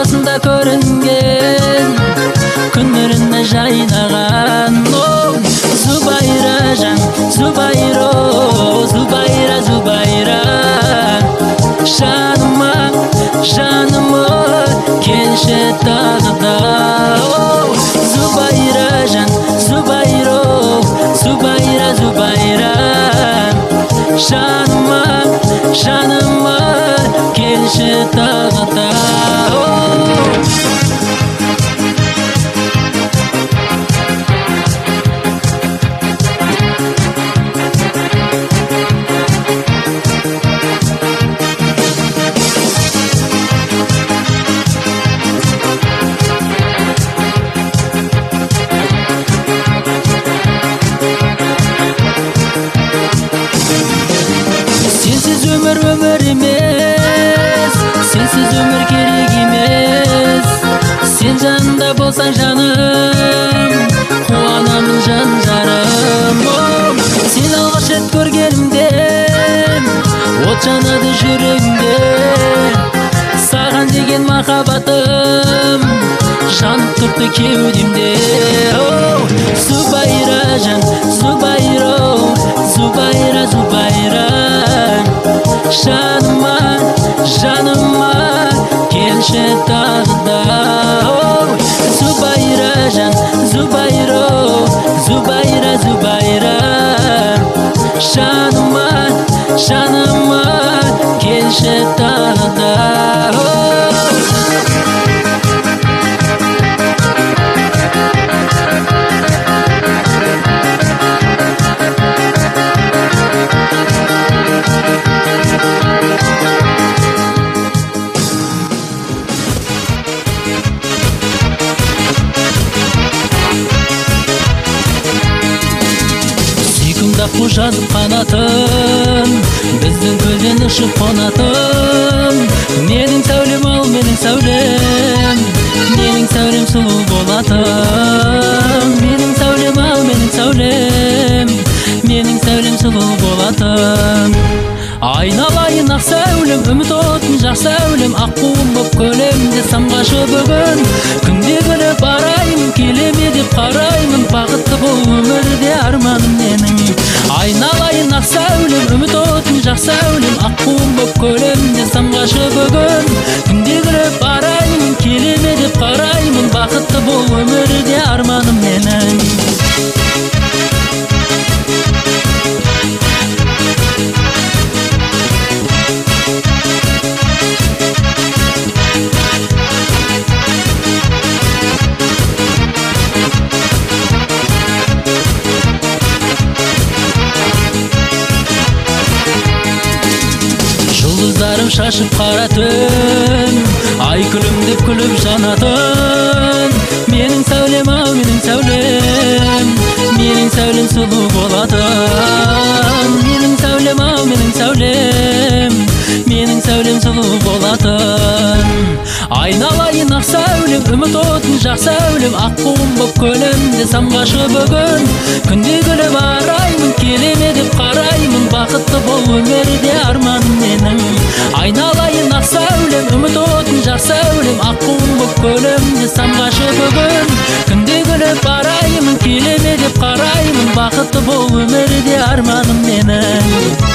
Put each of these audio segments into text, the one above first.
ортасында көрінген күндеріне жайнаған Зубайра жан, Зубайра, Зубайра, Зубайра жаныма, жаныма келші тағы да Зубайра жан, Зубайра, Зубайра, Зубайра жаныма, жаныма келші тағы да өмір емес, сенсіз өмір керек емес. Сен жанымда болсаң жаным, қуанамын жан жарым. Сен алғаш рет көргенімде, от жанады жүрегімде. Саған деген махаббатым жанып тұрды кеудемде. Зубайра жан, Зубайра, Зубайра, Зубайра жаныма, жаныма келші тағы да Зубайра жан, Зубайра, Зубайра, Зубайра жаныма, жаныма келші тағы да Қужанып қанатым, біздің көлден ұшып қонатым. Менің сәулем ал, менің сәулем, менің сәулем сұлу болатым. Менің сәулем ал, менің сәулем, менің сәулем сұлу болатым. Айналайын ақ сәулем, үміт отын жақ сәулем, аққуым боп көлемде самғашы бүгін. Күнде күліп араймын, келеме деп қараймын, бақытты бол өмірде арманым менің. Айналайын ақ сәулем, үміт отын жақ сәулем, аққуым боп көлемде самғашы бүгін. Күнде күліп араймын, келеме деп қараймын, бақытты бол өмірде арманым менің. Жұлдыздарым шашып қара түн, ай күлімдеп күліп жанатын. Менің сәулем ау, менің сәулем, менің сәулем сұлу болатын. Менің сәулем ау, менің сәулем, менің сәулем сұлу болатын. Айналайын ақ сәулем, үміт отын жақ сәулем, аққуым боп көлемде самғашы бүгін. Күнде күліп араймын, келеме деп қараймын, бақытты бол өмірде арманым менің. Айналайын ақ сәулем, үміт отын жақ сәулем, аққуым боп көлемде самғашы бүгін. Күнде күліп араймын, келеме деп қараймын, бақытты бол өмірде арманым менің.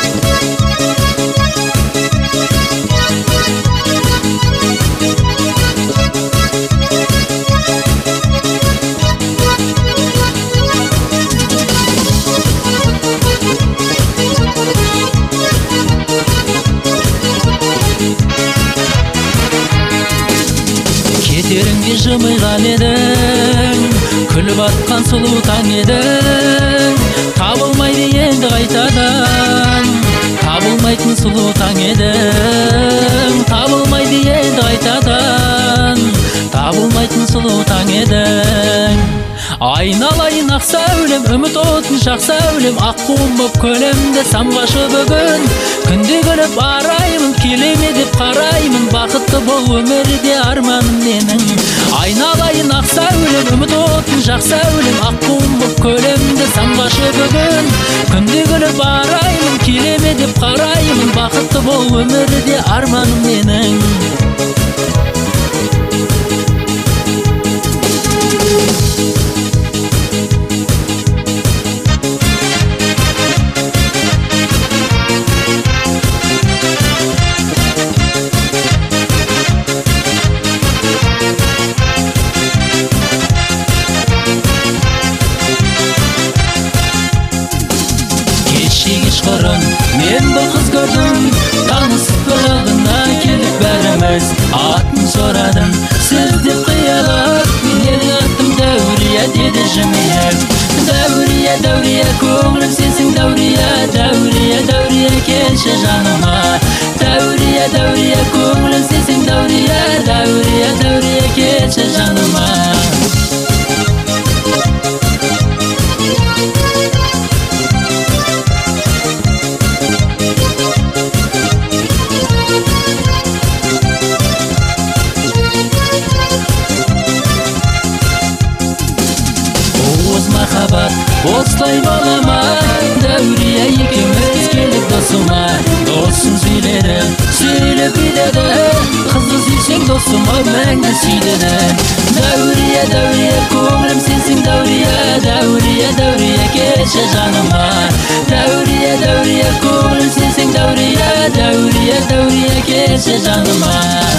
Кетеріңде жымиған едің, күліп атқан сұлу таң едің. Табылмайды енді қайтадан, табылмайтын сұлу таң едің. Табылмайды енді қайтадан, табылмайтын сұлу таң едің. Айналайын ақ сәулем, үміт отын жақ сәулем, аққуым боп көлемде самғашы бүгін. Күнде күліп араймын, келеме деп қараймын, бақытты бол өмірде арманым менің. Айналайын ақ сәулем, үміт отын жақ сәулем, аққуым боп көлемде самғашы бүгін. Күнде күліп араймын, келеме деп қараймын, бақытты бол өмірде арманым менің. жымиып. Дәурия, дәурия, көңілім сенсің дәурия, дәурия, дәурия, келші жаныма. Дәурия, дәурия, көңілім сенсің дәурия, дәурия, дәурия, келші жаныма. Махаббат осылай бола ма? Дәурия екеуміз келдік досыма. Досым сөйлеп биледі, қызды сүйсең досыма мәңгі сүйдеді. Дәурия, дәурия, көңілім сенсің дәурия, дәурия, дәурия, келші жаныма. Дәурия, дәурия, көңілім сенсің дәурия, дәурия, дәурия, келші жаныма.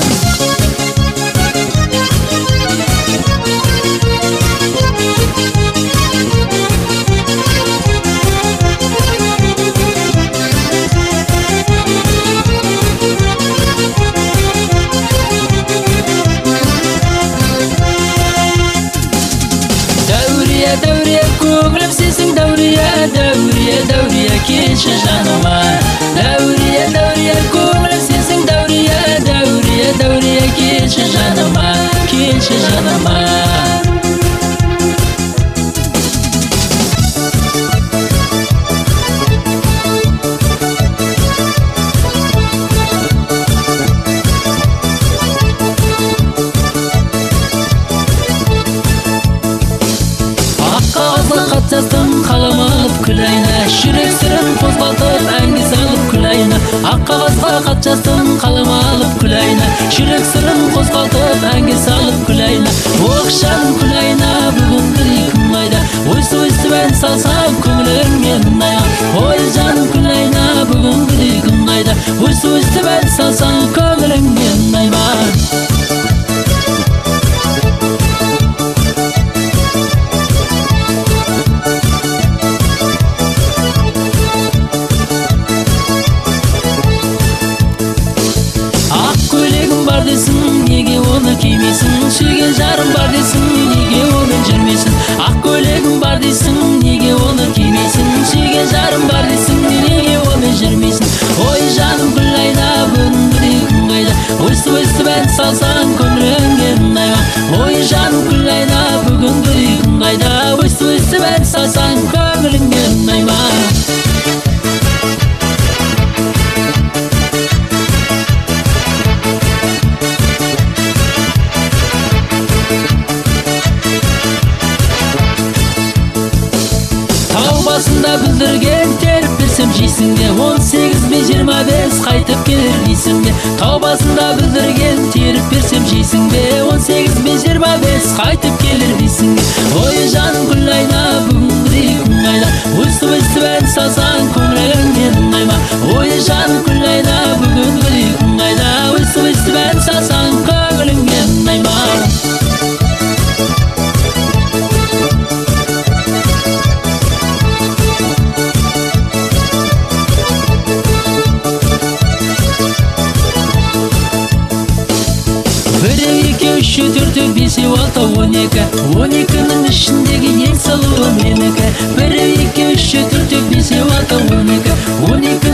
Дәурия, көңілім сенсің дәурия, дәурия, дәурия, келші жаныма. Дәурия, дәурия, көңілім сенсің дәурия, дәурия, дәурия, келші жаныма, келші жаныма. Жаздым қалам алып күләйні, жүрек сырын қозғалтып әнге салып күләйні. Ақ қағазға хат жаздым қалам алып күләйні, жүрек сырын қозғалтып әнге салып күләйні. Оқшан күләйні, бүгінгі күн қайда, ойсы ән салсам көңіліңе мұңайған. Ой жаным күләйні, бүгінгі күн қайда, ойсы ән салсам көңіліңе мұңайған. Неге оны кимейсің, сүйген жарым бар дейсің, неге онымен жүрмейсің. Ақ көйлегің бар дейсің, неге оны кимейсің, сүйген жарым бар дейсің, неге онымен жүрмейсің. Ой жаным күләйна, бүгінгі күн қайда, ойсы ән салсаң көңіліңе мұңайған. Ой жаным күләйна, бүгінгі күн қайда, ойсы ән салсаң көңіліңе мұңайған. Басында бүлдірген теріп берсем жейсің де, 18 бен 25 қайтып келер дейсің де. Тау басында бүлдірген теріп берсем жейсің де, 18 бен 25 қайтып келер дейсің де. Ой жаным күләйна, бүгінгі күн қайда, ойсы ән салсаң көңіліңе мұңайма. Ой жаным күләйна, бүгінгі күн қайда, ойсы ән салсаң көңіліңе мұңайма. Біреу, екеу, үшеу, төртеу, бесеу, алтау, 12. 12-нің ішіндегі ең сұлуы менікі. Біреу, екеу, үшеу, төртеу, бесеу, алтау, 12.